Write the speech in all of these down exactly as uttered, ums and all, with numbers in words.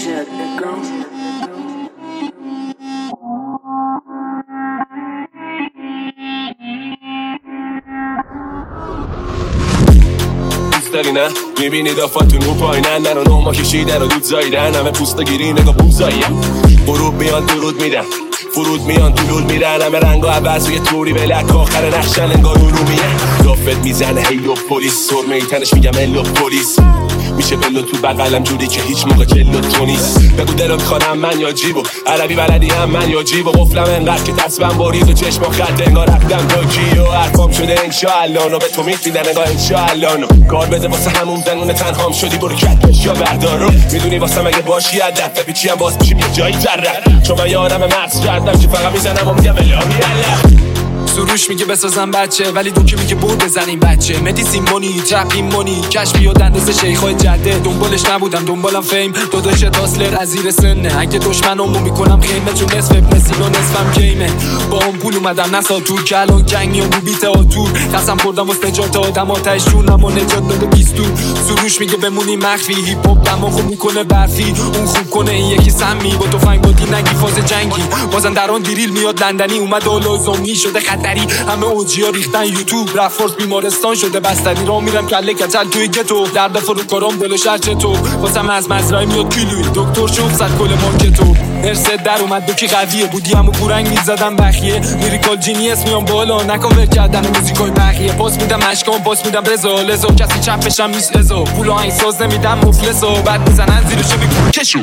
shit, nigga. داری نه میبینی دافاتون رو پایینن نرو نوما کشیدن و دود زایدن همه پوستا گیری نگاه بوزاییم غروب میان درود میدن فرود میان دلول میرن همه رنگا عوض و یه طوری بلک آخر نقشن انگار رو میه دافت میزنه هیلو پلیس سرمه تنش میگم هلو پلیس میشه بلو تو بقلم جوری که هیچ موقع جلو تو نیست بگو دلو میخوانم من یا جیبو عربی بلدی هم من یا جیبو قفلم انقدر که تصبم باریز و چشم و خط انگار رفتم داکی و حرفام شده انشاءالله به تو میتیدن انگار انشاءالله کار بده واسه همون زنونه تنهام شدی برو کتش یا بردارو میدونی واسه مگه باشی از دفعه پیچی هم باز میشیم یه جایی تره چون من یادم مغز کردم که فقط میزنم و میگم الهی الله سروش میگه بسازم بچه ولی دوکی میگه برد بزنیم بچه مدی سیمونی ترپیم مونی کشفی و دندز شیخای جده دنبالش نبودم دنبالم فیم داداش داسلر از زیر سنه اگه دشمنمو میکنم خیمه چون نصف ابنسین و نصفم کیمه با هم پول اومدم نسا تور که الان جنگ میام رو بیت آتور قسم خوردم واسه نجات آدم آتش جونم و نجات داده بیستور سروش میگه بمونی مخفی هیپ هاپ دماغو میکنه برفی اون خوب کنه این یکی سمی با تفنگ بودی نگی فاز جنگی بازن درون دیریل میاد لندنی اومد و لازمی شده خطری همه اوجیا ریختن یوتیوب رفورس بیمارستان شده بستری را میرم کله کچل توی گتو درد فرو کارام دل شهر چطور واسم از مزرعه میاد کیلوی دکتر شد صد کل مارکتو هرست در اومد دوکی قویه بودی همو پورنگ میزدم بخیه لیریکال جینیس میام بالا نکاور کردن موزیکای بخیه پاس میدم مشکام پاس میدم رضا لزا کسی چپشم نیست ازا پول آهنگ ساز نمیدم مفلسا بعد میزنن زیرشو بگو کشو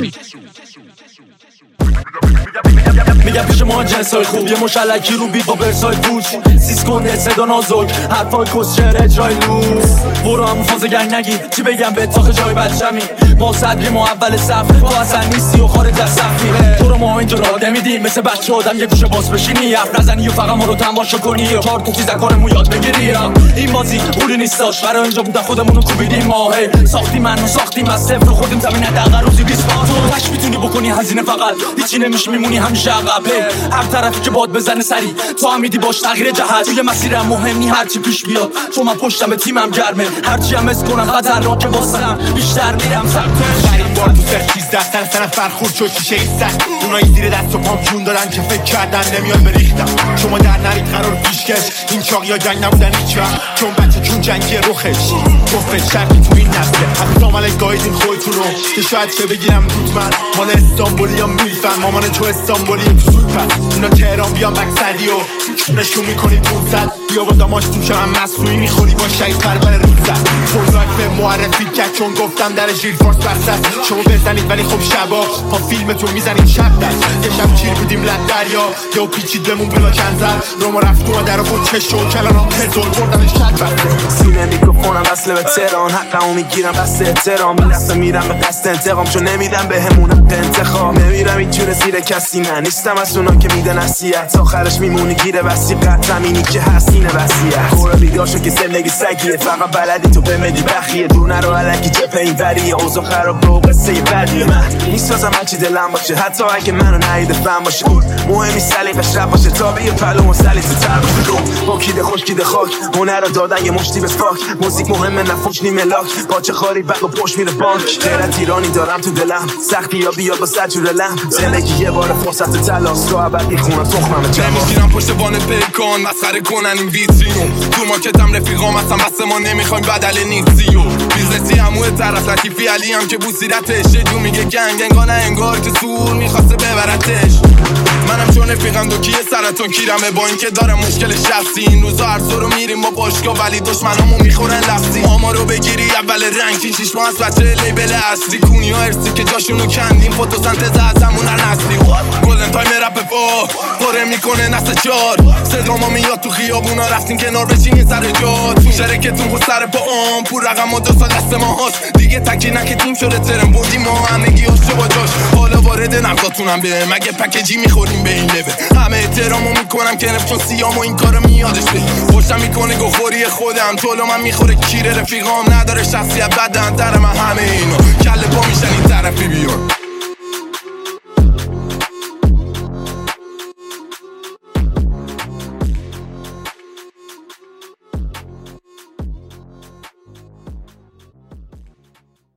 میگم پیش ما جنسای خوب یه مشلکی رو بیت با برسای پوچ سیس کنه صدا نازک حرفای کسچر اجرای لوس برو همون فاز گنگ نگی چی بگم به تاخ جای بچمی ما صدری ما اول صف تو اصلا نیستی و خارج از صفی تو رو ما اینجا راده میدیم مثل بچه آدم یه گوشه باز بشینی حرف نزنی و فقط ما رو تماشا کنی و چهار تا چیز کارمو یاد بگیری این بازی پولی نیستاش برای اینجا بودن خودمونو کوبیدیم ما ساختی منو ساختیم از صفر خودم زمین دقیقه روزی بیست بار تو تاش میتونی بکنی هزینه فقط هیچی نمیشه میمونی همیشه عقب هر طرفی که باد بزنه سری تو هم میدی باش تغییر جهت توی مسیرم مهم نی هرچی پیش بیاد چون من پشتم تیمم گرمه هرچی هم اس کنم خطرناکه واسم بیشتر میرم سمتش بریم بار تو سر چیز دستن سنف برخورد شد شیشه ایستن اونایی زیر دست و پام جون دارن که فکر کردن نمیان بریختم شما در نرید قرار پیشکش این چاقی ها جنگ نبودن هیچ وقت چون بچه چون جنگی روخش کفرش شرقی تو این نسله حتی عمل گایدین خودتون رو که شاید چه بگیرم دود من مال استانبولی ها میفن مامان تو استانبولی تو سوپر اونا تهران بیان بکسدی و نشون میکنی پونزد بیا با داماش توشم هم مصنوعی میخوری با شهید پرور روزد فوزاک به معرفی کرد چون گفتم در ژیل فارس بستد شما بزنید ولی خب شبا با فیلمتون میزنید شب دست یه شب چیر بودیم لد دریا یا پیچید بمون بلا کنزر روما رفت و در بود چش و کلانام پزول بردمش کد بست سینه میکروفونم وصله به تهران حقمو میگیرم بس احترام میدستم میرم به قصد انتقام چون نمیدم به همونم انتخاب نمیرم این جور زیر کسی نه نیستم از اونا که میده نصیحت آخرش میمونی گیره وسیقت زمینی که هستینه وسیعت کورا بیداشو که زندگی سگیه فقط بلدی تو بمدی بخیه دونه رو علکی جپه این وریه اوضاع خراب رو قصه بدیه من میسازم هرچی دلم باشه حتی اگه منو نهیده فهم باشه مهمی سلیقش رب باشه تا به یه پلو و سلیت تر باشه رو با کیده خوش کیده خاک هنر رو دادن یه مشتی به فاک موزیک مهمه نفوش نیمه لاک باچه خاری بق و پشت میره بانک غیرت ایرانی دارم تو دلم سختی یا بیا با سجور لم زندگی یه بار فرصت تلاس تو عبدی خونم تخمم جمع نمیگیرم پشت بان پیکان مسخره کنن این ویترینو تو ماکتم رفیقام اصلا بس ما نمیخوایم بدل نیستی و بیزنسی هموه طرف لطیفی علی هم که بوسیرتش جو میگه گنگ انگار نه انگار که سور میخواسته ببرتش منم چون رفیقم دو کیه سرطان کیرمه با اینکه دارم مشکل شخصی این روزا هر سو رو میریم با باشگاه ولی دشمنامو میخورن لفظی ما رو بگیری اول رنگ شیش ماه از بچه لیبل اصلی کونی ها ارسی که جاشونو کندیم فوتوسنتز از همون نسلی گلدن تایم رپ با پاره میکنه نسل چار صدا ما میاد تو خیابونا رفتیم کنار بشینی سر جا تو شرکتون خود سر پا آم پور رقم و دو سال دست ما هاست دیگه تکی نکتیم شده ترم بودیم ما همگی هاشو با جاش حالا وارد نقداتونم به مگه پکیجی میخوریم به این لبه همه احترامو میکنم که نفت چون سیام و این کارو میادش به خوشم میکنه گوخوری خودم طولو من میخوره کیره رفیقام نداره شخصیت بدن درم